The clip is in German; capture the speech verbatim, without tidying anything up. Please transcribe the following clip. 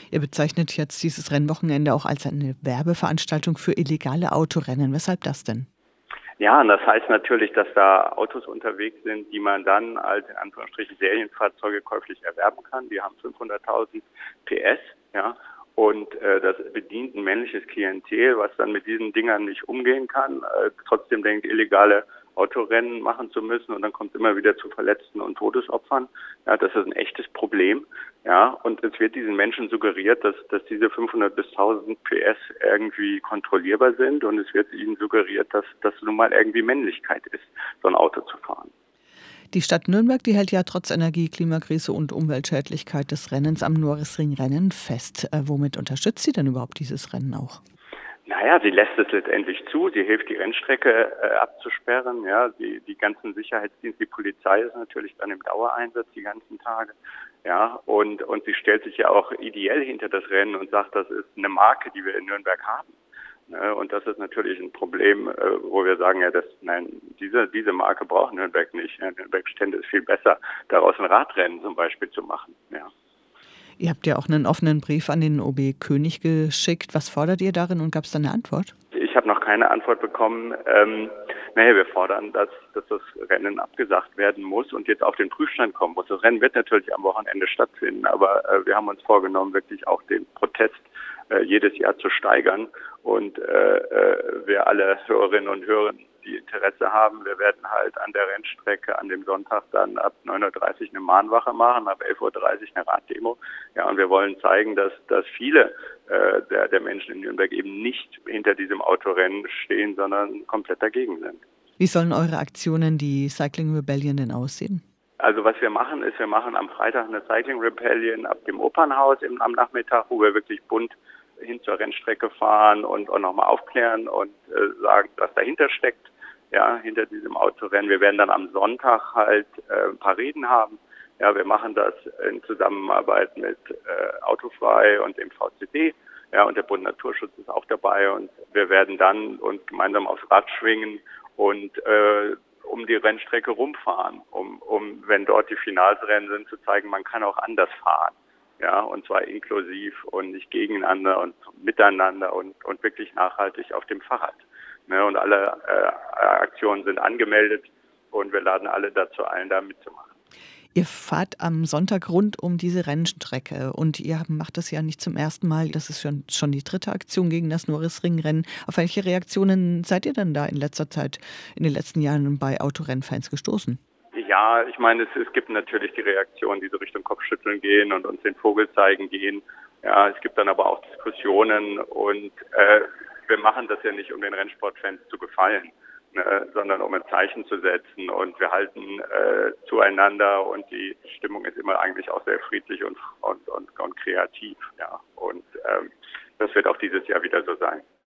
Ihr bezeichnet jetzt dieses Rennwochenende auch als eine Werbeveranstaltung für illegale Autorennen. Weshalb das denn? Ja, und das heißt natürlich, dass da Autos unterwegs sind, die man dann als in Anführungsstrichen Serienfahrzeuge käuflich erwerben kann. Die haben fünfhunderttausend P S, ja, und äh, das bedient ein männliches Klientel, was dann mit diesen Dingern nicht umgehen kann, äh, trotzdem denkt, illegale Autorennen machen zu müssen, und dann kommt es immer wieder zu Verletzten und Todesopfern. Ja, das ist ein echtes Problem. Ja, und es wird diesen Menschen suggeriert, dass, dass diese fünfhundert bis tausend P S irgendwie kontrollierbar sind, und es wird ihnen suggeriert, dass das nun mal irgendwie Männlichkeit ist, so ein Auto zu fahren. Die Stadt Nürnberg, die hält ja trotz Energie-, Klimakrise und Umweltschädlichkeit des Rennens am Nürburgring-Rennen fest. Äh, womit unterstützt sie denn überhaupt dieses Rennen auch? Naja, sie lässt es letztendlich zu. Sie hilft, die Rennstrecke äh, abzusperren. Ja, die, die ganzen Sicherheitsdienste, die Polizei ist natürlich dann im Dauereinsatz die ganzen Tage. Ja, und, und sie stellt sich ja auch ideell hinter das Rennen und sagt, das ist eine Marke, die wir in Nürnberg haben. Ne, und das ist natürlich ein Problem, äh, wo wir sagen, ja, das, nein, diese, diese Marke braucht Nürnberg nicht. Ja, Nürnberg stände es viel besser, daraus ein Radrennen zum Beispiel zu machen. Ja. Ihr habt ja auch einen offenen Brief an den O B König geschickt. Was fordert ihr darin und gab es da eine Antwort? Ich habe noch keine Antwort bekommen. Ähm, naja, wir fordern, dass, dass das Rennen abgesagt werden muss und jetzt auf den Prüfstand kommen muss. Das Rennen wird natürlich am Wochenende stattfinden, aber äh, wir haben uns vorgenommen, wirklich auch den Protest äh, jedes Jahr zu steigern. Und äh, äh, wir alle Hörerinnen und Hörer, die Interesse haben, wir werden halt an der Rennstrecke an dem Sonntag dann ab neun Uhr dreißig eine Mahnwache machen, ab elf Uhr dreißig eine Raddemo. Ja, und wir wollen zeigen, dass, dass viele äh, der, der Menschen in Nürnberg eben nicht hinter diesem Autorennen stehen, sondern komplett dagegen sind. Wie sollen eure Aktionen, die Cycling Rebellion, denn aussehen? Also was wir machen, ist, wir machen am Freitag eine Cycling Rebellion ab dem Opernhaus im, am Nachmittag, wo wir wirklich bunt hin zur Rennstrecke fahren und, und nochmal aufklären und äh, sagen, was dahinter steckt, ja, hinter diesem Autorennen. Wir werden dann am Sonntag halt äh, ein paar Reden haben. Ja, wir machen das in Zusammenarbeit mit äh, Autofrei und dem V C D. Ja, und der Bund Naturschutz ist auch dabei, und wir werden dann uns gemeinsam aufs Rad schwingen und äh, um die Rennstrecke rumfahren, um, um, wenn dort die Finalsrennen sind, zu zeigen, man kann auch anders fahren. Ja, und zwar inklusiv und nicht gegeneinander und miteinander und, und wirklich nachhaltig auf dem Fahrrad. Ne, und alle äh, Aktionen sind angemeldet, und wir laden alle dazu ein, da mitzumachen. Ihr fahrt am Sonntag rund um diese Rennstrecke und ihr macht das ja nicht zum ersten Mal. Das ist schon, schon die dritte Aktion gegen das Nürburgring-Rennen. Auf welche Reaktionen seid ihr denn da in letzter Zeit, in den letzten Jahren bei Autorennfans gestoßen? Ja, ich meine, es, es gibt natürlich die Reaktionen, die so Richtung Kopfschütteln gehen und uns den Vogel zeigen gehen. Ja, es gibt dann aber auch Diskussionen, und äh, wir machen das ja nicht, um den Rennsportfans zu gefallen, ne, sondern um ein Zeichen zu setzen, und wir halten äh, zueinander, und die Stimmung ist immer eigentlich auch sehr friedlich und, und, und, und kreativ. Ja, und ähm, das wird auch dieses Jahr wieder so sein.